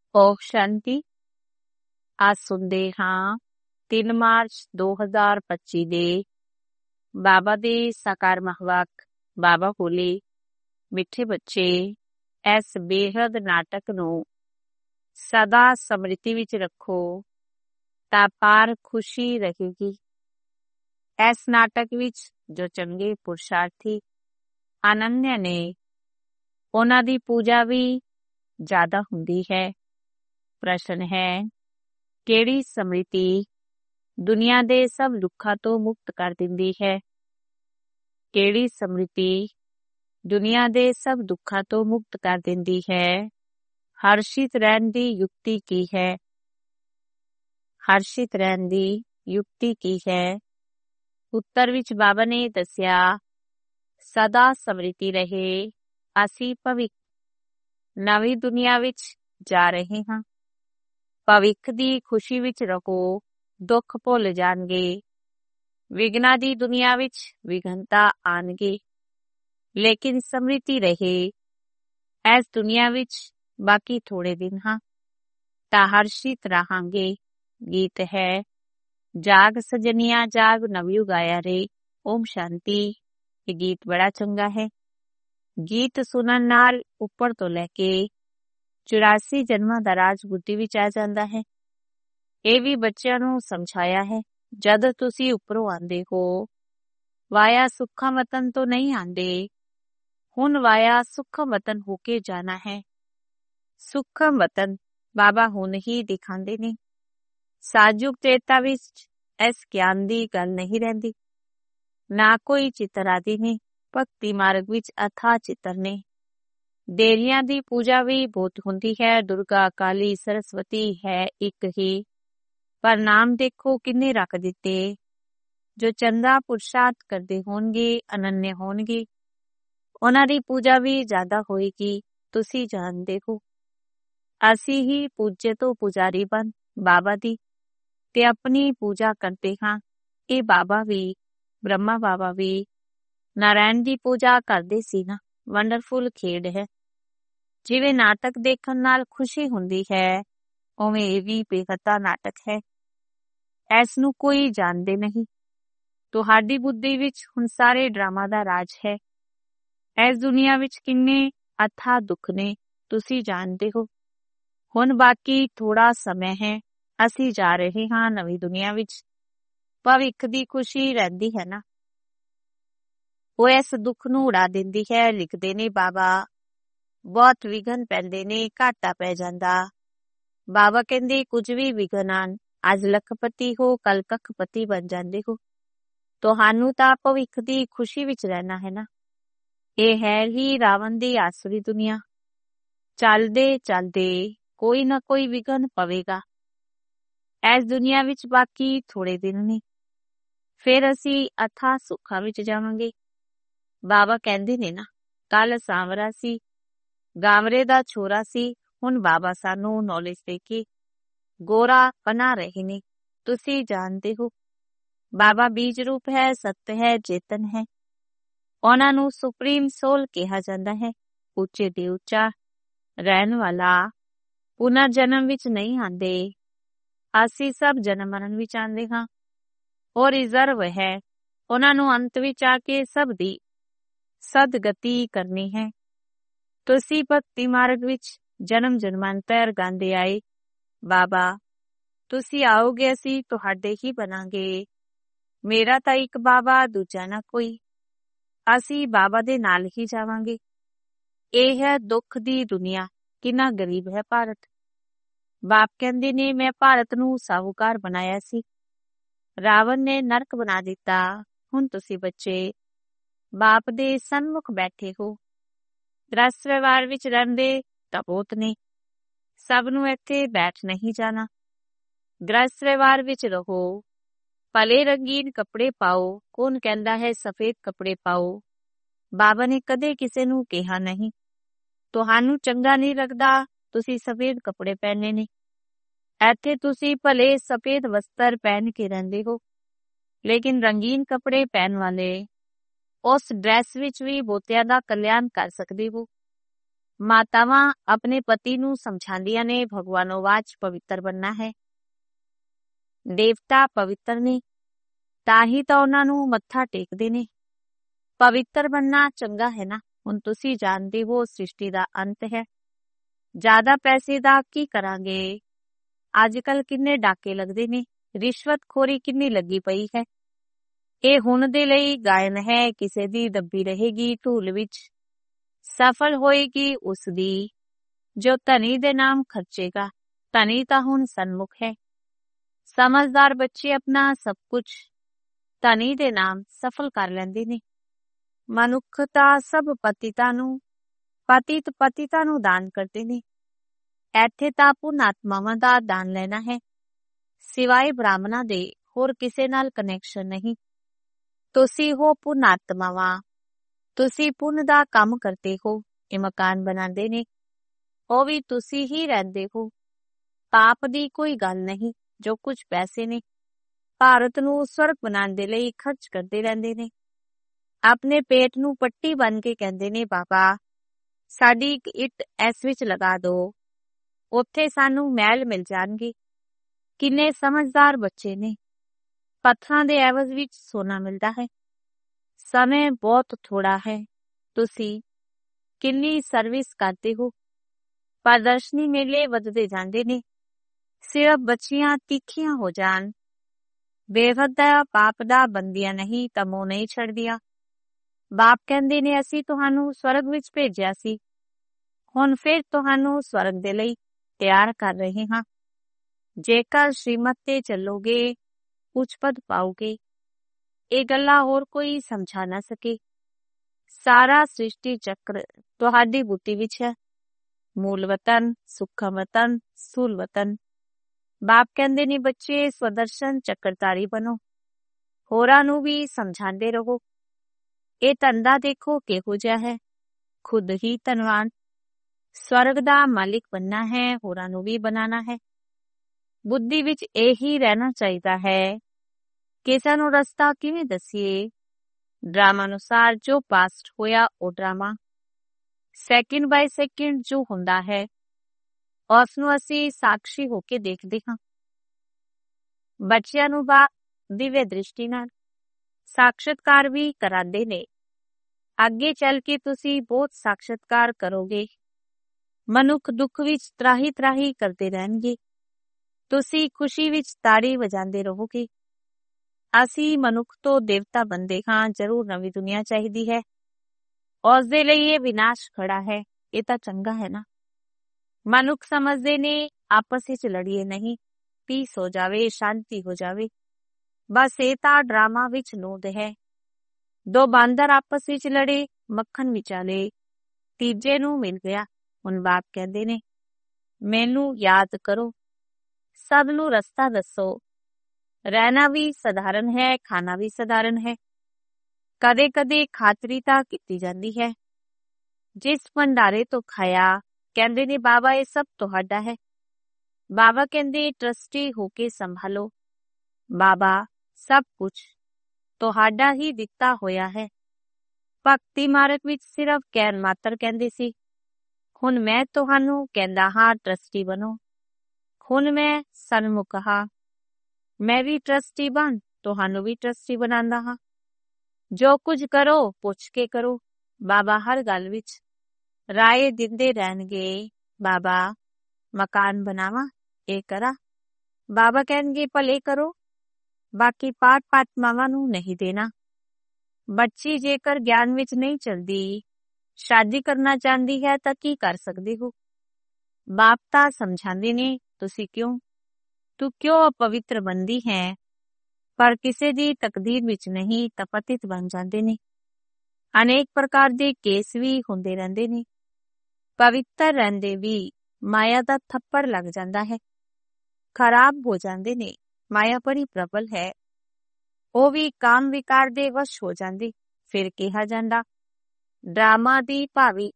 ਓਮ ਸ਼ਾਂਤੀ। ਅੱਜ ਸੁਣਦੇ ਹਾਂ 3 ਮਾਰਚ 2025 ਦੇ ਬਾਬਾ ਦੇ ਸਾਕਾਰ ਮਹਵਾਕ। ਬਾਬਾ ਬੋਲੇ, ਮਿੱਠੇ ਬੱਚੇ, ਇਸ ਬੇਹੱਦ ਨਾਟਕ ਨੂੰ ਸਦਾ ਸਮ੍ਰਿਤੀ ਵਿੱਚ ਰੱਖੋ ਤਾਂ ਪਾਰ ਖੁਸ਼ੀ ਰਹੇਗੀ। ਇਸ ਨਾਟਕ ਵਿੱਚ ਜੋ ਚੰਗੇ ਪੁਰਸ਼ਾਰਥੀ ਅਨੰਨਿਆ ਨੇ, ਉਹਨਾਂ ਦੀ ਪੂਜਾ ਵੀ ਜ਼ਿਆਦਾ ਹੁੰਦੀ ਹੈ। ਪ੍ਰਸ਼ਨ ਹੈ, ਕਿਹੜੀ ਸਮ੍ਰਿਤੀ ਦੁਨੀਆ ਦੇ ਸਭ ਦੁੱਖਾਂ ਤੋਂ ਮੁਕਤ ਕਰ ਦਿੰਦੀ ਹੈ? ਕਿਹੜੀ ਸਮ੍ਰਿਤੀ ਦੁਨੀਆ ਦੇ ਸਭ ਦੁੱਖਾਂ ਤੋਂ ਮੁਕਤ ਕਰ ਦਿੰਦੀ ਹੈ? ਹਰਸ਼ਿਤ ਰਹਿਣ ਦੀ ਯੁਕਤੀ ਕੀ ਹੈ? ਹਰਸ਼ਿਤ ਰਹਿਣ ਦੀ ਯੁਕਤੀ ਕੀ ਹੈ? ਉੱਤਰ ਵਿੱਚ ਬਾਬਾ ਨੇ ਦੱਸਿਆ, ਸਦਾ ਸਮ੍ਰਿਤੀ ਰਹੇ। ਅਸੀਂ ਭਵਿੱਖ ਨਵੀਂ ਦੁਨੀਆ ਵਿੱਚ ਜਾ ਰਹੇ ਹਾਂ। ਭਵਿੱਖ ਦੀ ਖੁਸ਼ੀ ਵਿੱਚ ਰਹੋ, ਦੁੱਖ ਭੁੱਲ ਜਾਣਗੇ। ਵਿਘਨਾਂ ਦੀ ਦੁਨੀਆ ਵਿੱਚ ਵਿਘਨਤਾ ਆਣਗੇ, ਲੇਕਿਨ ਸਮ੍ਰਿਤੀ ਰਹੇ। ਇਸ ਦੁਨੀਆ ਵਿੱਚ ਬਾਕੀ ਥੋੜੇ ਦਿਨ ਹਾਂ ਤਾਂ ਹਰਸ਼ਿਤ ਰਹਾਂਗੇ। ਗੀਤ ਹੈ, ਜਾਗ ਸਜਨੀਆਂ ਜਾਗ ਨਵਯੁਗ ਆਇਆ ਰੇ। ਓਮ ਸ਼ਾਂਤੀ। ਇਹ ਗੀਤ ਬੜਾ ਚੰਗਾ ਹੈ। ਗੀਤ ਸੁਣਨ ਨਾਲ ਉੱਪਰ ਤੋਂ ਲੈ ਕੇ 84 ਜਨਮਾਂ ਦਾ ਰਾਜ ਬੁੱਧੀ ਵਿੱਚ ਆ ਜਾਂਦਾ ਹੈ। ਇਹ ਵੀ ਬੱਚਿਆਂ ਨੂੰ ਸਮਝਾਇਆ ਹੈ, ਜਦ ਤੁਸੀਂ ਉੱਪਰੋਂ ਆਂਦੇ ਹੋ, ਵਾਇਆ ਸੁੱਖਾ ਵਤਨ ਤੋਂ ਨਹੀਂ ਆਂਦੇ। ਹੁਣ ਵਾਇਆ ਸੁੱਖਾ ਵਤਨ ਹੋ ਕੇ ਜਾਣਾ ਹੈ। ਸੁੱਖਾ ਵਤਨ ਬਾਬਾ ਹੁਣ ਹੀ ਦਿਖਾਉਂਦੇ ਨੇ। ਸਾਜੂਕ ਚੇਤਾ ਵਿੱਚ ਇਸ ਗਿਆਨ ਦੀ ਗੱਲ ਨਹੀਂ ਰਹਿੰਦੀ। ਨਾ ਕੋਈ ਚਿੱਤਰ ਆਦਿ ਨੇ। ਭਗਤੀ ਮਾਰਗ ਵਿੱਚ ਅਥਾਹ ਚਿੱਤਰ ਨੇ। ਦੇਵੀਆਂ ਦੀ ਪੂਜਾ ਵੀ ਬਹੁਤ ਹੁੰਦੀ ਹੈ। ਦੁਰਗਾ, ਕਾਲੀ, ਸਰਸਵਤੀ ਹੈ ਇੱਕ ਹੀ, ਪਰ ਨਾਮ ਦੇਖੋ ਕਿੰਨੇ ਰੱਖ ਦਿੱਤੇ। ਜੋ ਚੰਗਾ ਪੁਰਸ਼ਾਰਥ ਕਰਦੇ ਹੋਣਗੇ, ਅਨੰਨਿਆ ਹੋਣਗੇ, ਉਹਨਾਂ ਦੀ ਪੂਜਾ ਵੀ ਜ਼ਿਆਦਾ ਹੋਏਗੀ। ਤੁਸੀਂ ਜਾਣਦੇ ਹੋ, ਅਸੀਂ ਹੀ ਪੂਜੇ ਤੋਂ ਪੁਜਾਰੀ ਬਣ ਬਾਬਾ ਦੀ ਤੇ ਆਪਣੀ ਪੂਜਾ ਕਰਦੇ ਹਾਂ। ਇਹ ਬਾਬਾ ਵੀ, ਬ੍ਰਹਮਾ ਬਾਬਾ ਵੀ ਨਾਰਾਇਣ ਦੀ ਪੂਜਾ ਕਰਦੇ ਸੀ ਨਾ। ਵੰਡਰਫੁਲ ਖੇਡ ਹੈ। ਜਿਵੇਂ ਨਾਟਕ ਦੇਖਣ ਨਾਲ ਖੁਸ਼ੀ ਹੁੰਦੀ ਹੈ, ਉਵੇਂ ਇਹ ਵੀ ਬੇਹੱਦਾ ਨਾਟਕ ਹੈ। ਇਸ ਨੂੰ ਕੋਈ ਜਾਣਦੇ ਨਹੀਂ। ਤੁਹਾਡੀ ਬੁੱਧੀ ਵਿੱਚ ਹੁਣ ਸਾਰੇ ਡਰਾਮਾ ਦਾ ਰਾਜ ਹੈ। ਇਸ ਦੁਨੀਆ ਵਿੱਚ ਕਿੰਨੇ ਅਥਾਹ ਦੁੱਖ ਨੇ, ਤੁਸੀਂ ਜਾਣਦੇ ਹੋ। ਹੁਣ ਬਾਕੀ ਥੋੜਾ ਸਮਾਂ ਹੈ। ਅਸੀਂ ਜਾ ਰਹੇ ਹਾਂ ਨਵੀਂ ਦੁਨੀਆ ਵਿੱਚ। ਭਵਿੱਖ ਦੀ ਖੁਸ਼ੀ ਰਹਿੰਦੀ ਹੈ ਨਾ, ਉਹ ਇਸ ਦੁੱਖ ਨੂੰ ਉਡਾ ਦਿੰਦੀ ਹੈ। ਲਿਖਦੇ ਨੇ ਬਾਬਾ, ਬਹੁਤ ਵਿਘਨ ਪੈਂਦੇ ਨੇ, ਘਾਟਾ ਪੈ ਜਾਂਦਾ। ਬਾਬਾ ਕਹਿੰਦੇ ਕੁਝ ਵੀ ਵਿਘਨ ਆਣ, ਅੱਜ ਲੱਖਪਤੀ ਹੋ, ਕੱਲ ਕੱਖਪਤੀ ਬਣ ਜਾਂਦੇ ਹੋ। ਤੁਹਾਨੂੰ ਤਾਂ ਭਵਿੱਖ ਦੀ ਖੁਸ਼ੀ ਵਿੱਚ ਰਹਿਣਾ ਹੈ ਨਾ। ਇਹ ਹੈ ਹੀ ਰਾਵਣ ਦੀ ਆਸੁਰੀ ਦੁਨੀਆ। ਚੱਲਦੇ ਚੱਲਦੇ ਕੋਈ ਨਾ ਕੋਈ ਵਿਘਨ ਪਵੇਗਾ। ਇਸ ਦੁਨੀਆ ਵਿੱਚ ਬਾਕੀ ਥੋੜੇ ਦਿਨ ਨੇ, ਫਿਰ ਅਸੀਂ ਅਥਾਹ ਸੁੱਖਾਂ ਵਿੱਚ ਜਾਵਾਂਗੇ। ਬਾਬਾ ਕਹਿੰਦੇ ਨੇ ਨਾ, ਕੱਲ ਸਾਂਵਰਾ ਸੀ, ਗਾਮਰੇ ਦਾ ਛੋਰਾ ਸੀ। ਹੁਣ ਬਾਬਾ ਸਾਨੂੰ ਨੌਲੇਜ ਦੇ ਕੇ ਗੋਰਾ ਬਣਾ ਰਹੇ ਨੇ। ਤੁਸੀਂ ਜਾਣਦੇ ਹੋ, ਬਾਬਾ ਬੀਜ ਰੂਪ ਹੈ, ਸੱਤ ਹੈ, ਚੇਤਨ ਹੈ। ਉਹਨਾਂ ਨੂੰ ਸੁਪਰੀਮ ਸੋਲ ਕਿਹਾ ਜਾਂਦਾ ਹੈ। ਉੱਚੇ ਦੇ ਉੱਚਾ ਰਹਿਣ ਵਾਲਾ, ਪੁਨਰ ਜਨਮ ਵਿੱਚ ਨਹੀਂ ਆਂਦੇ। ਅਸੀਂ ਸਭ ਜਨਮ ਮਰਨ ਵਿੱਚ ਆਂਦੇ ਹਾਂ। ਉਹ ਰਿਜ਼ਰਵ ਹੈ। ਉਹਨਾਂ ਨੂੰ ਅੰਤ ਵਿੱਚ ਆ ਕੇ ਸਭ ਦੀ ਸਦਗਤੀ ਕਰਨੀ ਹੈ। ਤੁਸੀਂ ਭਗਤੀ ਮਾਰਗ ਵਿੱਚ ਜਨਮ ਜਨਮਾਂਤਰ ਗਾਉਂਦੇ ਆਏ, ਬਾਬਾ ਤੁਸੀਂ ਆਓਗੇ, ਅਸੀਂ ਤੁਹਾਡੇ ਹੀ ਬਣਾਂਗੇ। ਮੇਰਾ ਤਾਂ ਇੱਕ ਬਾਬਾ, ਦੂਜਾ ਨਾ ਕੋਈ। ਅਸੀਂ ਬਾਬਾ ਦੇ ਨਾਲ ਹੀ ਜਾਵਾਂਗੇ। ਇਹ ਹੈ ਦੁੱਖ ਦੀ ਦੁਨੀਆ। ਕਿੰਨਾ ਗਰੀਬ ਹੈ ਭਾਰਤ। ਬਾਪ ਕਹਿੰਦੇ ਨੇ, ਮੈਂ ਭਾਰਤ ਨੂੰ ਸਾਹੂਕਾਰ ਬਣਾਇਆ ਸੀ, ਰਾਵਣ ਨੇ ਨਰਕ ਬਣਾ ਦਿੱਤਾ। ਹੁਣ ਤੁਸੀਂ ਬੱਚੇ ਬਾਪ ਦੇ ਸਨਮੁਖ ਬੈਠੇ ਹੋ। ਗ੍ਰਸਤ ਵਿਵਹਾਰ ਵਿੱਚ ਰਹਿੰਦੇ ਤਾਂ ਬਹੁਤ ਨੇ, ਸਭ ਨੂੰ ਇੱਥੇ ਬੈਠ ਨਹੀਂ ਜਾਣਾ। ਗ੍ਰਸਤ ਵਿਵਹਾਰ ਵਿੱਚ ਰਹੋ, ਭਲੇ ਰੰਗੀਨ ਕੱਪੜੇ ਪਾਓ। ਕੌਣ ਕਹਿੰਦਾ ਹੈ ਸਫੇਦ ਕੱਪੜੇ ਪਾਓ? ਬਾਬਾ ਨੇ ਕਦੇ ਕਿਸੇ ਨੂੰ ਕਿਹਾ ਨਹੀਂ। ਤੁਹਾਨੂੰ ਚੰਗਾ ਨਹੀਂ ਲੱਗਦਾ ਤੁਸੀਂ ਸਫੇਦ ਕੱਪੜੇ ਪਹਿਨੇ ਨੇ। ਇੱਥੇ ਤੁਸੀਂ ਭਲੇ ਸਫੇਦ ਵਸਤਰ ਪਹਿਨ ਕੇ ਰਹਿੰਦੇ ਹੋ, ਲੇਕਿਨ ਰੰਗੀਨ ਕੱਪੜੇ ਪਹਿਨ ਵਾਲੇ ਉਸ ਡਰੈਸ ਵਿੱਚ ਵੀ ਬਹੁਤਿਆਂ ਦਾ ਕਲਿਆਣ ਕਰ ਸਕਦੇ ਹੋ। ਮਾਤਾਵਾਂ ਆਪਣੇ ਪਤੀ ਨੂੰ ਸਮਝਾਉਂਦੀਆਂ ਨੇ ਭਗਵਾਨੋਵਾਚ ਪਵਿੱਤਰ ਬਣਨਾ ਹੈ। ਦੇਵਤਾ ਪਵਿੱਤਰ ਨੇ ਤਾਂ ਹੀ ਤਾਂ ਉਹਨਾਂ ਨੂੰ ਮੱਥਾ ਟੇਕਦੇ ਨੇ। ਪਵਿੱਤਰ ਬਣਨਾ ਚੰਗਾ ਹੈ ਨਾ। ਹੁਣ ਤੁਸੀਂ ਜਾਣਦੇ ਹੋ ਸ੍ਰਿਸ਼ਟੀ ਦਾ ਅੰਤ ਹੈ। ਜ਼ਿਆਦਾ ਪੈਸੇ ਦਾ ਕੀ ਕਰਾਂਗੇ? ਅੱਜ ਕੱਲ ਕਿੰਨੇ ਡਾਕੇ ਲੱਗਦੇ ਨੇ, ਰਿਸ਼ਵਤਖੋਰੀ ਕਿੰਨੀ ਲੱਗੀ ਪਈ ਹੈ। ਇਹ ਹੁਣ ਦੇ ਲਈ ਗਾਇਨ ਹੈ, ਕਿਸੇ ਦੀ ਦੱਬੀ ਰਹੇਗੀ ਧੂਲ ਵਿੱਚ। ਸਫਲ ਹੋਏਗੀ ਉਸਦੀ ਜੋ ਧਨੀ ਦੇ ਨਾਮ ਖਰਚੇਗਾ। ਧਨੀ ਤਾਂ ਹੁਣ ਸਨਮੁਖ ਹੈ। ਸਮਝਦਾਰ ਬੱਚੇ ਆਪਣਾ ਸਭ ਕੁਝ ਧਨੀ ਦੇ ਨਾਮ ਸਫਲ ਕਰ ਲੈਂਦੇ ਨੇ। ਮਨੁੱਖਤਾ ਸਭ ਪਤਿਤਾ ਨੂੰ ਦਾਨ ਕਰਦੇ ਨੇ। ਇੱਥੇ ਤਾਂ ਪੁਨਾਤਮਾਵਾਂ ਦਾ ਦਾਨ ਲੈਣਾ ਹੈ, ਸਿਵਾਏ ਬ੍ਰਾਹਮਣਾਂ ਦੇ ਹੋਰ ਕਿਸੇ ਨਾਲ ਕਨੈਕਸ਼ਨ ਨਹੀਂ। ਤੁਸੀਂ ਹੋ ਪੁਨਾਤਮਾਵਾਂ, ਤੁਸੀਂ ਪੁੰਨ ਦਾ ਕੰਮ ਕਰਦੇ ਹੋ। ਇਹ ਮਕਾਨ ਬਣਾਉਂਦੇ ਨੇ, ਉਹ ਵੀ ਤੁਸੀਂ ਹੀ ਰਹਿੰਦੇ ਹੋ। ਪਾਪ ਦੀ ਕੋਈ ਗੱਲ ਨਹੀਂ। ਜੋ ਕੁਝ ਪੈਸੇ ਨੇ ਭਾਰਤ ਨੂੰ ਸਵਰਗ ਬਣਾਉਣ ਦੇ ਲਈ ਖਰਚ ਕਰਦੇ ਰਹਿੰਦੇ ਨੇ। ਆਪਣੇ ਪੇਟ ਨੂੰ ਪੱਟੀ ਬਣ ਕੇ ਕਹਿੰਦੇ ਨੇ, ਬਾਬਾ ਸਾਡੀ ਇੱਕ ਇੱਟ ਇਸ ਵਿੱਚ ਲਗਾ ਦਿਓ, ਉੱਥੇ ਸਾਨੂੰ ਮਹਿਲ ਮਿਲ ਜਾਣਗੇ। ਕਿੰਨੇ ਸਮਝਦਾਰ ਬੱਚੇ ਨੇ। ਪੱਥਰਾਂ ਦੇ ਐਵਜ਼ ਵਿੱਚ ਸੋਨਾ ਮਿਲਦਾ ਹੈ। ਸਮੇਂ ਬਹੁਤ ਥੋੜਾ ਹੈ। ਤੁਸੀਂ ਕਿੰਨੀ ਸਰਵਿਸ ਕਰਦੇ ਹੋ। ਪ੍ਰਦਰਸ਼ਨੀ ਮੇਲੇ ਵੱਧਦੇ ਜਾਂਦੇ ਨੇ। ਸਿਰਫ ਬੱਚੀਆਂ ਤਿੱਖੀਆਂ ਹੋ ਜਾਣ। ਬੇਵੱਦਾ ਪਾਪ ਦਾ ਬੰਦੀਆਂ ਨਹੀਂ ਤਾਂ ਮੋਹ ਨਹੀਂ ਛੱਡਦੀਆਂ। ਬਾਪ ਕਹਿੰਦੇ ਨੇ, ਅਸੀਂ ਤੁਹਾਨੂੰ ਸਵਰਗ ਵਿੱਚ ਭੇਜਿਆ ਸੀ, ਹੁਣ ਫਿਰ ਤੁਹਾਨੂੰ ਸਵਰਗ ਦੇ ਲਈ ਤਿਆਰ ਕਰ ਰਹੇ ਹਾਂ। ਜੇਕਰ ਸ਼੍ਰੀਮਤ ਤੇ ਚੱਲੋਗੇ ਉੱਚ ਪਦ ਪਾਓਗੇ। ਇਹ ਗੱਲਾਂ ਹੋਰ ਕੋਈ ਸਮਝਾ ਨਾ ਸਕੇ। ਸਾਰਾ ਸ੍ਰਿਸ਼ਟੀ ਚੱਕਰ ਤੁਹਾਡੀ ਬੁੱਧੀ ਵਿੱਚ ਹੈ। ਮੂਲ ਵਤਨ, ਸੁੱਖਮ ਵਤਨ, ਸੂਲ ਵਤਨ। ਬਾਪ ਕਹਿੰਦੇ ਨੇ, ਬੱਚੇ ਸਵਦਰਸ਼ਨ ਚੱਕਰਧਾਰੀ ਬਣੋ, ਹੋਰਾਂ ਨੂੰ ਵੀ ਸਮਝਾਉਂਦੇ ਰਹੋ। ਇਹ ਧੰਦਾ ਦੇਖੋ ਕਿਹੋ ਜਿਹਾ ਹੈ। ਖੁਦ ਹੀ ਧਨਵਾਨ, ਸਵਰਗ ਦਾ ਮਾਲਿਕ ਬਣਨਾ ਹੈ, ਹੋਰਾਂ ਨੂੰ ਵੀ ਬਣਾਉਣਾ ਹੈ। ਬੁੱਧੀ ਵਿੱਚ ਇਹੀ ਰਹਿਣਾ ਚਾਹੀਦਾ ਹੈ। ਕਿਸੇ ਨੂੰ ਰਸਤਾ ਕਿਵੇਂ ਦੱਸੀਏ? ਡਰਾਮਾ ਅਨੁਸਾਰ ਜੋ ਪਾਸਟ ਹੋਇਆ ਉਹ ਡਰਾਮਾ ਸੈਕਿੰਡ ਬਾਈ ਸੈਕਿੰਡ ਜੋ ਹੁੰਦਾ ਹੈ ਉਸ ਨੂੰ ਅਸੀਂ ਸਾਖਸ਼ੀ ਹੋ ਕੇ ਦੇਖਦੇ ਹਾਂ। ਬੱਚਿਆਂ ਨੂੰ ਦਿਵਯ ਦ੍ਰਿਸ਼ਟੀ ਨਾਲ ਸਾਖਸ਼ਾਤਕਾਰ ਵੀ ਕਰਾਉਂਦੇ ਨੇ। ਅੱਗੇ ਚੱਲ ਕੇ ਤੁਸੀਂ ਬਹੁਤ ਸਾਖਸ਼ਾਤਕਾਰ ਕਰੋਗੇ। ਮਨੁੱਖ ਦੁੱਖ ਵਿੱਚ ਤਰਾਹੀ ਤਰਾਹੀ ਕਰਦੇ ਰਹਿਣਗੇ। ਤੁਸੀਂ ਖੁਸ਼ੀ ਵਿੱਚ ਤਾੜੀ ਵਜਾਉਂਦੇ ਰਹੋਗੇ। ਅਸੀਂ ਮਨੁੱਖ ਤੋਂ ਦੇਵਤਾ ਬਣਦੇ ਹਾਂ। ਜ਼ਰੂਰ ਨਵੀਂ ਦੁਨੀਆ ਚਾਹੀਦੀ ਹੈ। ਉਸ ਦੇ ਲਈ ਇਹ ਵਿਨਾਸ਼ ਖੜਾ ਹੈ। ਇਹ ਤਾਂ ਚੰਗਾ ਹੈ ਨਾ। ਮਨੁੱਖ ਸਮਝਦੇ ਨੇ ਆਪਸ ਵਿੱਚ ਲੜੀਏ ਨਹੀਂ, ਪੀਸ ਹੋ ਜਾਵੇ, ਸ਼ਾਂਤੀ ਹੋ ਜਾਵੇ। ਬਸ ਇਹ ਤਾਂ ਡਰਾਮਾ ਵਿੱਚ ਨੋਦ ਹੈ। ਦੋ ਬਾਂਦਰ ਆਪਸ ਵਿੱਚ ਲੜੇ, ਮੱਖਣ ਵਿਚਾਲੇ ਤੀਜੇ ਨੂੰ ਮਿਲ ਗਿਆ। ਹੁਣ ਬਾਪ ਕਹਿੰਦੇ ਨੇ, ਮੈਨੂੰ ਯਾਦ ਕਰੋ, ਸਭ ਨੂੰ ਰਸਤਾ ਦੱਸੋ। ਰਹਿਣਾ ਵੀ ਸਧਾਰਨ ਹੈ, ਖਾਣਾ ਵੀ ਸਧਾਰਨ ਹੈ। ਕਦੇ ਕਦੇ ਖਾਤਰੀ ਤਾਂ ਕੀਤੀ ਜਾਂਦੀ ਹੈ। ਜਿਸ ਭੰਡਾਰੇ ਤੋਂ ਖਾਇਆ, ਕਹਿੰਦੇ ਨੇ ਬਾਬਾ ਇਹ ਸਭ ਤੁਹਾਡਾ ਹੈ। ਬਾਬਾ ਕਹਿੰਦੇ ਟਰਸਟੀ ਹੋ ਕੇ ਸੰਭਾਲੋ। ਬਾਬਾ ਸਭ ਕੁਝ ਤੁਹਾਡਾ ਹੀ ਦਿੱਤਾ ਹੋਇਆ ਹੈ। ਭਗਤੀ ਮਾਰਗ ਵਿੱਚ ਸਿਰਫ ਕਹਿਣ ਮਾਤਰ ਕਹਿੰਦੇ ਸੀ। ਹੁਣ ਮੈਂ ਤੁਹਾਨੂੰ ਕਹਿੰਦਾ ਹਾਂ ਟਰਸਟੀ ਬਣੋ। ਹੁਣ ਮੈਂ ਸਨਮੁਖ ਹਾਂ। ਮੈਂ ਵੀ ਟਰਸਟੀ ਬਣ ਤੁਹਾਨੂੰ ਵੀ ਟਰਸਟੀ ਬਣਾਉਂਦਾ ਹਾਂ। ਜੋ ਕੁਝ ਕਰੋ ਪੁੱਛ ਕੇ ਕਰੋ। ਬਾਬਾ ਹਰ ਗੱਲ ਵਿੱਚ ਰਾਏ ਦਿੰਦੇ ਰਹਿਣਗੇ। ਬਾਬਾ ਮਕਾਨ ਬਣਾਵਾ, ਇਹ ਕਰਾ। ਬਾਬਾ ਕਹਿਣਗੇ ਭਲੇ ਕਰੋ, ਬਾਕੀ ਪਾਠ ਪਾਤਮਾਵਾਂ ਨੂੰ ਨਹੀਂ ਦੇਣਾ। ਬੱਚੀ ਜੇਕਰ ਗਿਆਨ ਵਿੱਚ ਨਹੀਂ ਚਲਦੀ, ਸ਼ਾਦੀ ਕਰਨਾ ਚਾਹੁੰਦੀ ਹੈ ਤਾਂ ਕੀ ਕਰ ਸਕਦੇ ਹੋ? ਬਾਪ ਤਾਂ ਸਮਝਾਉਂਦੇ ਨੇ, ਤੁਸੀਂ ਤੂੰ ਕਿਉਂ ਅਪਵਿੱਤਰ ਬਣਦੀ ਹੈ? ਪਰ ਕਿਸੇ ਦੀ ਤਕਦੀਰ ਵਿੱਚ ਨਹੀਂ ਤਾਂ ਪਤਿਤ ਬਣ ਜਾਂਦੇ ਨੇ। ਅਨੇਕ ਪ੍ਰਕਾਰ ਦੇ ਕੇਸ ਵੀ ਹੁੰਦੇ ਰਹਿੰਦੇ ਨੇ। ਪਵਿੱਤਰ ਰਹਿੰਦੇ ਵੀ ਮਾਇਆ ਦਾ ਥੱਪੜ ਲੱਗ ਜਾਂਦਾ ਹੈ, ਖਰਾਬ ਹੋ ਜਾਂਦੇ ਨੇ। ਮਾਇਆ ਬੜੀ ਪ੍ਰਬਲ ਹੈ। ਉਹ ਵੀ ਕਾਮ ਵਿਕਾਰ ਦੇ ਵਸ਼ ਹੋ ਜਾਂਦੀ। ਫਿਰ ਕਿਹਾ ਜਾਂਦਾ ਡਰਾਮਾ ਦੀ ਭਾਵੀ।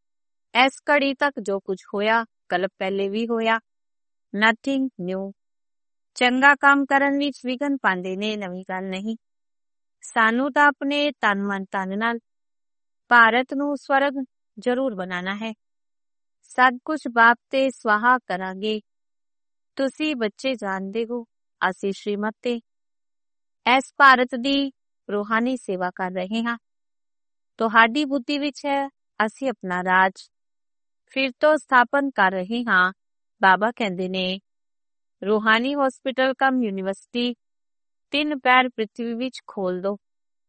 ਇਸ ਘੜੀ ਤੱਕ ਜੋ ਕੁਝ ਹੋਇਆ ਕੱਲ ਪਹਿਲੇ ਵੀ ਹੋਇਆ। Nothing new. ਚੰਗਾ ਕੰਮ ਕਰਨ ਵਿੱਚ ਵਿਘਨ ਪਾਉਂਦੇ ਨੇ, ਨਵੀਂ ਗੱਲ ਨਹੀਂ। ਸਾਨੂੰ ਤਾਂ ਆਪਣੇ ਤਨ ਮਨ ਧਨ ਨਾਲ ਭਾਰਤ ਨੂੰ ਸਵਰਗ ਜ਼ਰੂਰ ਬਣਾਉਣਾ ਹੈ। ਸਭ ਕੁਝ ਬਾਪ ਤੇ ਸਵਾਹਾ ਕਰਾਂਗੇ। ਤੁਸੀਂ ਬੱਚੇ ਜਾਣਦੇ ਹੋ, ਅਸੀਂ ਸ਼੍ਰੀਮਤ ਤੇ ਇਸ ਭਾਰਤ ਦੀ ਰੂਹਾਨੀ ਸੇਵਾ ਕਰ ਰਹੇ ਹਾਂ। ਤੁਹਾਡੀ ਬੁੱਧੀ ਵਿੱਚ ਹੈ ਅਸੀਂ ਆਪਣਾ ਰਾਜ ਫਿਰ ਤੋਂ ਸਥਾਪਨ ਕਰ ਰਹੇ ਹਾਂ। ਬਾਬਾ ਕਹਿੰਦੇ ਨੇ ਰੂਹਾਨੀ ਹਸਪੀਟਲ ਕਮ ਯੂਨੀਵਰਸਿਟੀ 3 ਪੈਰ ਪ੍ਰਿਥਵੀ ਵਿੱਚ ਖੋਲ ਦੋ,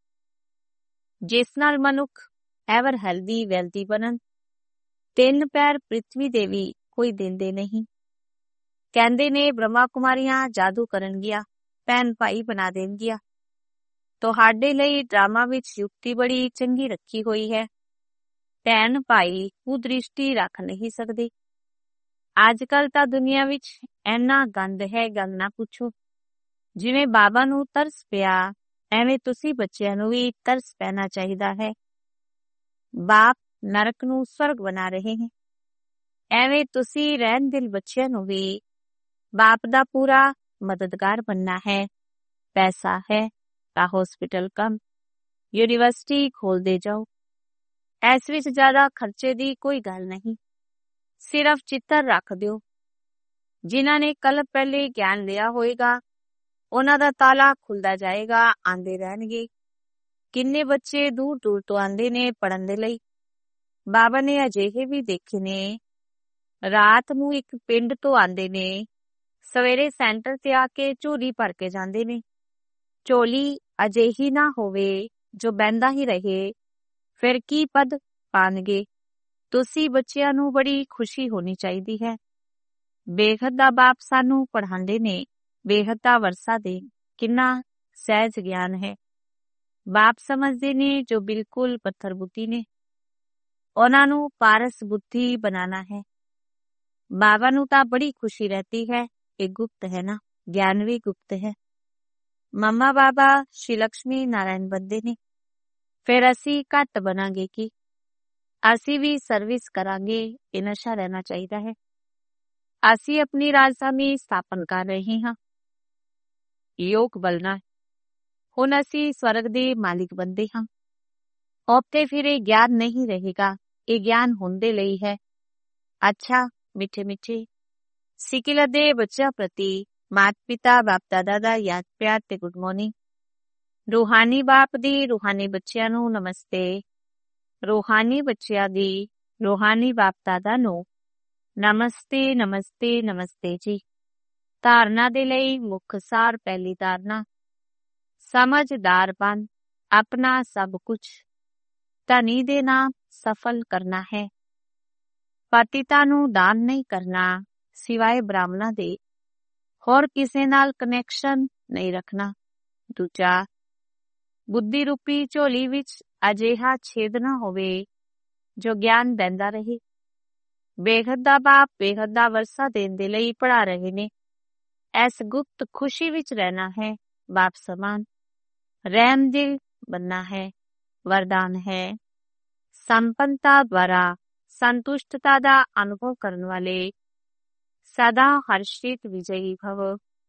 ਜਿਸ ਨਾਲ ਮਨੁੱਖ ਐਵਰ ਹੈਲਦੀ ਵੈਲਦੀ ਬਣਨ। 3 ਪੈਰ ਪ੍ਰਿਥਵੀ ਦੇ ਵੀ ਕੋਈ ਦਿੰਦੇ ਨਹੀਂ। ਕਹਿੰਦੇ ਨੇ ਬ੍ਰਹਮਾ ਕੁਮਾਰੀਆਂ ਜਾਦੂ ਕਰਨਗੀਆਂ, ਭੈਣ ਭਾਈ ਬਣਾ ਦੇਣਗੀਆਂ। ਤੁਹਾਡੇ ਲਈ ਡਰਾਮਾ ਵਿੱਚ ਯੁਕਤੀ ਬੜੀ ਚੰਗੀ ਰੱਖੀ ਹੋਈ ਹੈ। ਭੈਣ ਭਾਈ ਕੁਦ੍ਰਿਸ਼ਟੀ ਰੱਖ ਨਹੀਂ ਸਕਦੇ। ਅੱਜ ਕੱਲ ਤਾਂ ਦੁਨੀਆ ਵਿੱਚ ਇੰਨਾ ਗੰਦ ਹੈ, ਗੱਲ ਨਾ ਪੁੱਛੋ। ਜਿਵੇਂ ਬਾਬਾ ਨੂੰ ਤਰਸ ਪਿਆ, ਐਵੇਂ ਤੁਸੀਂ ਬੱਚਿਆਂ ਨੂੰ ਵੀ ਤਰਸ ਪੈਣਾ ਚਾਹੀਦਾ ਹੈ। ਬਾਪ ਨਰਕ ਨੂੰ ਸਵਰਗ ਬਣਾ ਰਹੇ ਹੈ, ਐਵੇਂ ਤੁਸੀਂ ਰਹਿਣ ਦਿਲ ਬੱਚਿਆਂ ਨੂੰ ਵੀ ਬਾਪ ਦਾ ਪੂਰਾ ਮਦਦਗਾਰ ਬਣਨਾ ਹੈ। ਪੈਸਾ ਹੈ ਤਾਂ ਹਸਪੀਟਲ ਕਮ ਯੂਨੀਵਰਸਿਟੀ ਖੋਲਦੇ ਜਾਓ। ਇਸ ਵਿੱਚ ਜ਼ਿਆਦਾ ਖਰਚੇ ਦੀ ਕੋਈ ਗੱਲ ਨਹੀਂ। ਸਿਰਫ ਚਿੱਤਰ ਰੱਖ ਦਿਓ। ਜਿਨ੍ਹਾਂ ਨੇ ਕੱਲ ਪਹਿਲੇ ਗਿਆਨ ਲਿਆ ਹੋਏਗਾ ਉਹਨਾਂ ਦਾ ਤਾਲਾ ਖੁੱਲਦਾ ਜਾਏਗਾ, ਆਂਦੇ ਰਹਿਣਗੇ। ਕਿੰਨੇ ਬੱਚੇ ਦੂਰ ਦੂਰ ਤੋਂ ਆਂਦੇ ਨੇ ਪੜ੍ਹਨ ਦੇ ਲਈ। ਬਾਬਾ ਨੇ ਅਜਿਹੇ ਵੀ ਦੇਖੇ ਨੇ, ਰਾਤ ਨੂੰ ਇੱਕ ਪਿੰਡ ਤੋਂ ਆਂਦੇ ਨੇ, ਸਵੇਰੇ ਸੈਂਟਰ ਤੇ ਆ ਕੇ ਝੋਲੀ ਭਰ ਕੇ ਜਾਂਦੇ ਨੇ। ਝੋਲੀ ਅਜਿਹੀ ਨਾ ਹੋਵੇ ਜੋ ਬਹਿੰਦਾ ਹੀ ਰਹੇ, ਫਿਰ ਕੀ ਪਦ ਪਾਣਗੇ। ਤੁਸੀਂ ਬੱਚਿਆਂ ਨੂੰ ਬੜੀ ਖੁਸ਼ੀ ਹੋਣੀ ਚਾਹੀਦੀ ਹੈ। ਬੇਹੱਦ ਦਾ ਬਾਪ ਸਾਨੂੰ ਪੜ੍ਹਾਉਂਦੇ ਨੇ, ਬੇਹੱਦ ਦਾ ਵਰਸਾ ਦੇ। ਕਿੰਨਾ ਸਹਿਜ ਗਿਆਨ ਹੈ। ਬਾਪ ਸਮਝਦੇ ਨੇ ਜੋ ਬਿਲਕੁਲ ਪੱਥਰ ਬੁੱਧੀ ਨੇ, ਉਹਨਾਂ ਨੂੰ ਪਾਰਸ ਬੁੱਧੀ ਬਣਾਣਾ ਹੈ। ਬਾਬਾ ਨੂੰ ਤਾਂ ਬੜੀ ਖੁਸ਼ੀ ਰਹਿਤੀ ਹੈ। ਇਹ ਗੁਪਤ ਹੈ ਨਾ, ਗਿਆਨ ਵੀ ਗੁਪਤ ਹੈ। ਮੰਮਾ ਬਾਬਾ ਸ਼੍ਰੀ ਲక్ష్ਮੀ ਨਾਰਾਇਣ ਬੰਦੇ ਨੇ, ਫਿਰ ਅਸੀਂ ਘੱਟ ਬਣਾਂਗੇ ਕਿ ਅਸੀਂ ਵੀ ਸਰਵਿਸ ਕਰਾਂਗੇ। ਇਹ ਨਸ਼ਾ ਰਹਿਣਾ ਚਾਹੀਦਾ ਹੈ। ਅਸੀਂ ਆਪਣੀ ਰਾਜਧਾਨੀ ਸਥਾਪਨ ਕਰ ਰਹੇ ਹਾਂ। ਯੋਗ ਬਲਨਾ ਹੁਣ ਅਸੀਂ ਸਵਰਗ ਦੇ ਮਾਲਿਕ ਬੰਦੇ ਹਾਂ। ਔਪਤੇ ਫਿਰ ਇਹ ਗਿਆਨ ਨਹੀਂ ਰਹੇਗਾ, ਇਹ ਗਿਆਨ ਹੁੰਦੇ ਲਈ ਹੈ। ਅੱਛਾ ਮਿੱਠੇ ਮਿੱਠੇ ਸਿਕਿਲ ਦੇ ਬੱਚਿਆਂ ਪ੍ਰਤੀ ਮਾਤ ਪਿਤਾ ਬਾਪ ਦਾਦਾ ਦਾ ਯਾਦ ਪਿਆਰ ਤੇ ਗੁੱਡ ਮਾਰਨਿੰਗ। ਰੂਹਾਨੀ ਬਾਪ ਦੀ ਰੂਹਾਨੀ ਬੱਚਿਆਂ ਨੂੰ ਨਮਸਤੇ। ਰੂਹਾਨੀ ਬੱਚਿਆਂ ਦੀ ਰੂਹਾਨੀ ਬਾਪ ਦਾਦਾ ਨੂੰ ਨਮਸਤੇ ਨਮਸਤੇ ਨਮਸਤੇ ਜੀ। ਧਾਰਨਾ ਦੇ ਲਈ ਮੁੱਖ ਸਾਰ। ਪਹਿਲੀ ਧਾਰਨਾ, ਸਮਝਦਾਰ ਬਣ, ਆਪਣਾ ਸਭ ਕੁਝ ਧਨੀ ਦੇ ਨਾਮ ਸਫਲ ਕਰਨਾ ਹੈ। ਪਤਿਤਾ ਨੂੰ ਦਾਨ ਨਹੀਂ ਕਰਨਾ, ਸਿਵਾਏ ਬ੍ਰਾਹਮਣਾਂ ਦੇ। ਹੋਰ ਕਿਸੇ ਨਾਲ ਕਨੈਕਸ਼ਨ ਨਹੀਂ ਰੱਖਣਾ। ਦੂਜਾ, ਬੁੱਧੀ ਰੂਪੀ ਝੋਲੀ ਵਿੱਚ ਅਜਿਹਾ ਛੇਦ ਨਾ ਹੋਵੇ ਜੋ ਗਿਆਨ ਬਹਿੰਦਾ ਰਹੇ। ਬੇਹੱਦ ਦਾ ਬਾਪ ਬੇਹੱਦ ਦਾ ਵਰਸਾ ਦੇਣ ਦੇ ਲਈ ਪੜ੍ਹਾ ਰਹੇ ਨੇ। ਇਸ ਗੁਪਤ ਖੁਸ਼ੀ ਵਿੱਚ ਰਹਿਣਾ ਹੈ। ਬਾਪ ਸਮਾਨ ਰਹਿਮ ਦਿਲ ਬਣਨਾ ਹੈ। ਵਰਦਾਨ ਹੈ ਸੰਪੰਨਤਾ ਦੁਆਰਾ ਸੰਤੁਸ਼ਟਤਾ ਦਾ ਅਨੁਭਵ ਕਰਨ ਵਾਲੇ ਸਦਾ ਹਰਸ਼ਿਤ ਵਿਜयी ਭਵ।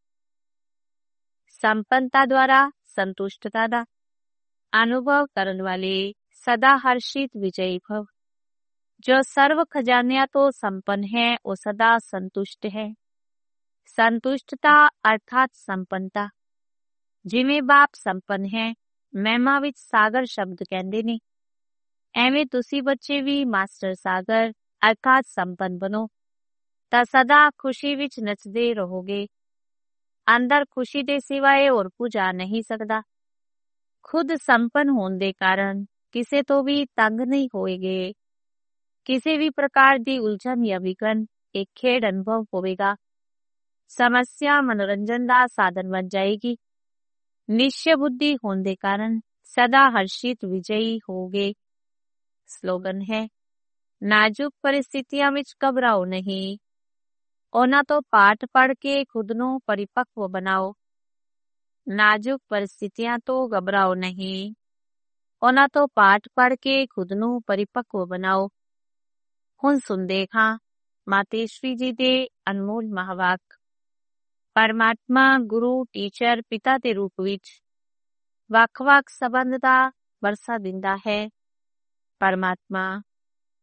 ਸੰਪੰਨਤਾ ਦੁਆਰਾ ਸੰਤੁਸ਼ਟਤਾ ਦਾ ਅਨੁਭਵ ਕਰਨ ਵਾਲੇ ਸਦਾ ਹਰਸ਼ਿਤ ਵਿਜयी ਭਵ। ਜੋ ਸਰਵ ਖਜ਼ਾਨਿਆਂ ਤੋਂ ਸੰਪੰਨ ਹੈ ਉਹ ਸਦਾ ਸੰਤੁਸ਼ਟ ਹੈ। ਸੰਤੁਸ਼ਟਤਾ ਅਰਥਾਤ ਸੰਪੰਨਤਾ। ਜਿਵੇਂ ਬਾਪ ਸੰਪੰਨ ਹੈ, ਮਹਿਮਾ ਵਿੱਚ ਸਾਗਰ ਸ਼ਬਦ ਕਹਿੰਦੇ ਨੇ, ਐਵੇਂ ਤੁਸੀਂ ਬੱਚੇ ਵੀ ਮਾਸਟਰ ਸਾਗਰ ਅਰਥਾਤ ਸੰਪੰਨ ਬਣੋ ਤਾਂ ਸਦਾ ਖੁਸ਼ੀ ਵਿੱਚ ਨੱਚਦੇ ਰਹੋਗੇ। ਅੰਦਰ ਖੁਸ਼ੀ ਦੇ ਸਿਵਾਏ ਹੋਰ ਕੁਝ ਆ ਨਹੀਂ ਸਕਦਾ। ਖੁਦ ਸੰਪੰਨ ਹੋਣ ਦੇ ਕਾਰਨ ਕਿਸੇ ਤੋਂ ਵੀ ਤੰਗ ਨਹੀਂ ਹੋਏਗੇ। ਕਿਸੇ ਵੀ ਪ੍ਰਕਾਰ ਦੀ ਉਲਝਣ ਜਾਂ ਵਿਘਨ ਇੱਕ ਖੇਡ ਅਨੁਭਵ ਹੋਵੇਗਾ। ਸਮੱਸਿਆ ਮਨੋਰੰਜਨ ਦਾ ਸਾਧਨ ਬਣ ਜਾਏਗੀ। ਨਿਸ਼ਚੈ ਬੁੱਧੀ ਹੋਣ ਦੇ ਕਾਰਨ ਸਦਾ ਹਰਸ਼ਿਤ ਵਿਜयी ਹੋਗੇ। ਸਲੋਗਨ ਹੈ ਨਾਜ਼ੁਕ ਪਰਿਸਥਿਤੀਆਂ ਵਿੱਚ ਘਬਰਾਓ ਨਹੀਂ, ਉਹਨਾਂ ਤੋਂ ਪਾਠ ਪੜ੍ਹ ਕੇ ਖੁਦ ਨੂੰ ਪਰਿਪੱਕਵ ਬਣਾਓ। ਨਾਜ਼ੁਕ ਪਰਿਸਥਿਤੀਆਂ ਤੋਂ ਘਬਰਾਓ ਨਹੀਂ, ਉਹਨਾਂ ਤੋਂ ਪਾਠ ਪੜ੍ਹ ਕੇ ਖੁਦ ਨੂੰ ਪਰਿਪੱਕਵ ਬਣਾਓ। ਹੁਣ ਸੁਣਦੇ ਹਾਂ ਮਾਤੇਸ਼ਵਰੀ ਜੀ ਦੇ ਅਨਮੋਲ ਮਹਾਵਾਕ। ਪਰਮਾਤਮਾ ਗੁਰੂ ਟੀਚਰ ਪਿਤਾ ਦੇ ਰੂਪ ਵਿੱਚ ਵੱਖ-ਵੱਖ ਸੰਬੰਧ ਦਾ ਵਰਸਾ ਦਿੰਦਾ ਹੈ। ਪਰਮਾਤਮਾ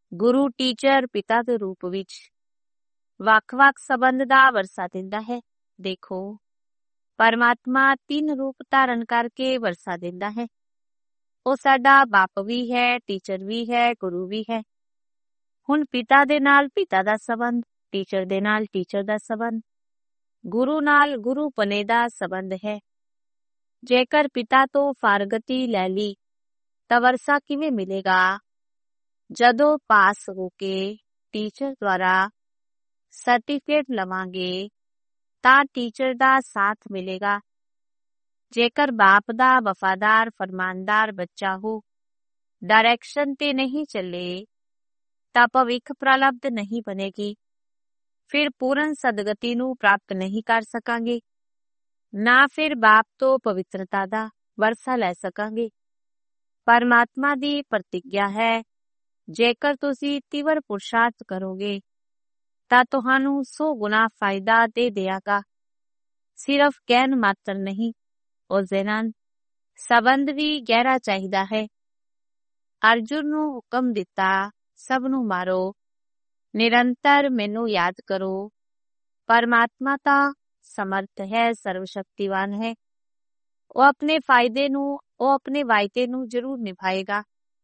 ਗੁਰੂ ਟੀਚਰ ਪਿਤਾ ਦੇ ਰੂਪ ਵਿੱਚ ਵੱਖ-ਵੱਖ ਸੰਬੰਧ ਦਾ ਵਰਸਾ ਦਿੰਦਾ ਹੈ। ਦੇਖੋ, ਪਰਮਾਤਮਾ 3 ਰੂਪ ਧਾਰਨ ਕਰਕੇ ਵਰਸਾ ਦਿੰਦਾ ਹੈ। ਉਹ ਸਾਡਾ ਬਾਪ ਵੀ ਹੈ, ਟੀਚਰ ਵੀ ਹੈ, ਗੁਰੂ ਵੀ ਹੈ। ਹੁਣ ਪਿਤਾ ਦੇ ਨਾਲ ਪਿਤਾ ਦਾ ਸੰਬੰਧ, ਟੀਚਰ ਦੇ ਨਾਲ ਟੀਚਰ ਦਾ ਸੰਬੰਧ, ਗੁਰੂ ਨਾਲ ਗੁਰੂ ਪਨੇ ਦਾ ਸੰਬੰਧ ਹੈ। ਜੇਕਰ ਪਿਤਾ ਤੋਂ ਫਾਰਗਤੀ ਲੈ ਲਈ ਤਾਂ ਵਰਸਾ ਕਿਵੇਂ ਮਿਲੇਗਾ? ਜਦੋਂ ਪਾਸ ਹੋ ਕੇ ਟੀਚਰ ਦੁਆਰਾ ਸਰਟੀਫਿਕੇਟ ਲਵਾਂਗੇ ਤਾਂ ਟੀਚਰ ਦਾ ਸਾਥ ਮਿਲੇਗਾ। ਜੇਕਰ ਬਾਪ ਦਾ ਵਫਾਦਾਰ ਫਰਮਾਨਦਾਰ ਬੱਚਾ ਹੋ, ਡਾਇਰੈਕਸ਼ਨ ਤੇ ਨਹੀਂ ਚੱਲੇ ਤਾਂ ਭਵਿੱਖ ਪ੍ਰਲਬਧ ਨਹੀਂ ਬਣੇਗੀ। ਫਿਰ ਪੂਰਨ ਸਦਗਤੀ ਨੂੰ ਪ੍ਰਾਪਤ ਨਹੀਂ ਕਰ ਸਕਾਂਗੇ, ਨਾ ਫਿਰ ਬਾਪ ਤੋਂ ਪਵਿੱਤਰਤਾ ਦਾ ਵਰਸਾ ਲੈ ਸਕਾਂਗੇ। ਪਰਮਾਤਮਾ ਦੀ ਪ੍ਰਤਿਗਿਆ ਹੈ, ਜੇਕਰ ਤੁਸੀਂ ਤੀਵਰ ਪੁਰਸ਼ਾਰਥ ਕਰੋਗੇ ਤਾਂ ਤੁਹਾਨੂੰ 100 ਗੁਣਾ ਫਾਇਦਾ ਦੇ ਦਿਆਗਾ। ਸਿਰਫ ਕਹਿਣ ਮਾਤਰ ਨਹੀਂ, ਉਸ ਦੇ ਨਾਲ ਸੰਬੰਧ ਵੀ ਗਹਿਰਾ ਚਾਹੀਦਾ ਹੈ। ਅਰਜੁਨ ਨੂੰ ਹੁਕਮ ਦਿੱਤਾ, ਸਭ ਨੂੰ ਮਾਰੋ, ਨਿਰੰਤਰ ਮੈਨੂੰ ਯਾਦ ਕਰੋ। ਪਰਮਾਤਮਾ ਤਾਂ ਸਮਰਥ ਹੈ, ਸਰਵ ਸ਼ਕਤੀਵਾਨ ਹੈ। ਉਹ ਆਪਣੇ ਵਾਅਦੇ ਨੂੰ ਜ਼ਰੂਰ ਨਿਭਾਏਗਾ।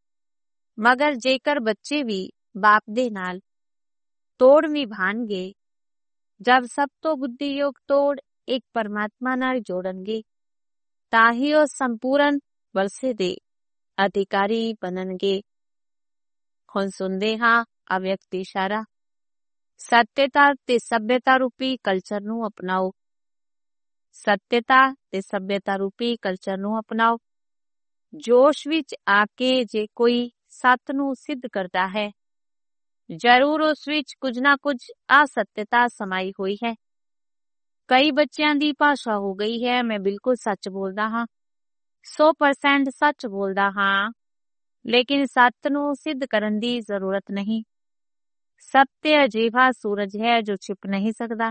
ਮਗਰ ਜੇਕਰ ਬੱਚੇ ਵੀ ਬਾਪ ਦੇ ਨਾਲ ਤੋੜ ਨਿਭਾਣਗੇ, ਜਦ ਸਭ ਤੋਂ ਬੁੱਧੀਯੋਗ ਤੋੜ ਇੱਕ ਪਰਮਾਤਮਾ ਨਾਲ ਜੋੜਨਗੇ, ਤਾਂ ਹੀ ਉਹ ਸੰਪੂਰਨ ਵਰਸੇ ਦੇ ਅਧਿਕਾਰੀ ਬਣਨਗੇ। ਹੁਣ ਸੁਣਦੇ ਹਾਂ ਅਵਿਅਕਤ ਇਸ਼ਾਰਾ। ਸੱਤਿਅਤਾ ਤੇ ਸਭਿਅਤਾ ਰੂਪੀ ਕਲਚਰ ਨੂੰ ਅਪਣਾਓ। ਸੱਤਿਅਤਾ ਤੇ ਸਭਿਅਤਾ ਰੂਪੀ ਕਲਚਰ ਨੂੰ ਅਪਣਾਓ। ਜੋਸ਼ ਵਿੱਚ ਆ ਕੇ ਜੇ ਕੋਈ ਸੱਤ ਨੂੰ ਸਿੱਧ ਕਰਦਾ ਹੈ, ਜ਼ਰੂਰ ਉਸ ਵਿੱਚ ਕੁਝ ਨਾ ਕੁਝ ਅਸੱਤਿਅਤਾ ਸਮਾਈ ਹੋਈ ਹੈ। ਕਈ ਬੱਚਿਆਂ ਦੀ ਭਾਸ਼ਾ ਹੋ ਗਈ ਹੈ, ਮੈਂ ਬਿਲਕੁਲ ਸੱਚ ਬੋਲਦਾ ਹਾਂ, 100% ਸੱਚ ਬੋਲਦਾ ਹਾਂ, ਲੇਕਿਨ ਸੱਤ ਨੂੰ ਸਿੱਧ ਕਰਨ ਦੀ ਜ਼ਰੂਰਤ ਨਹੀਂ। ਸੱਤਿ ਅਜਿਹਾ ਸੂਰਜ ਹੈ ਜੋ ਛਿਪ ਨਹੀਂ ਸਕਦਾ।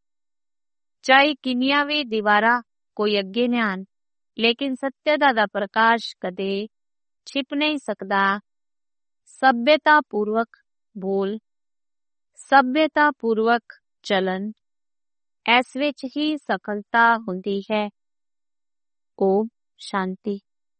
ਚਾਹੇ ਕਿੰਨੀਆਂ ਵੀ ਦੀਵਾਰਾਂ ਕੋਈ ਅੱਗੇ ਨਾ ਆਣ, ਲੇਕਿਨ ਸੱਤਿਅਤਾ ਦਾ ਪ੍ਰਕਾਸ਼ ਕਦੇ ਛਿਪ ਨਹੀਂ ਸਕਦਾ। ਸਭਿਅਤਾ ਪੂਰਵਕ ਬੋਲ, ਸਭਿਅਤਾ ਪੂਰਵਕ ਚਲਨ, ਇਸ ਵਿੱਚ ਹੀ ਸਫਲਤਾ ਹੁੰਦੀ ਹੈ। ਓਮ ਸ਼ਾਂਤੀ।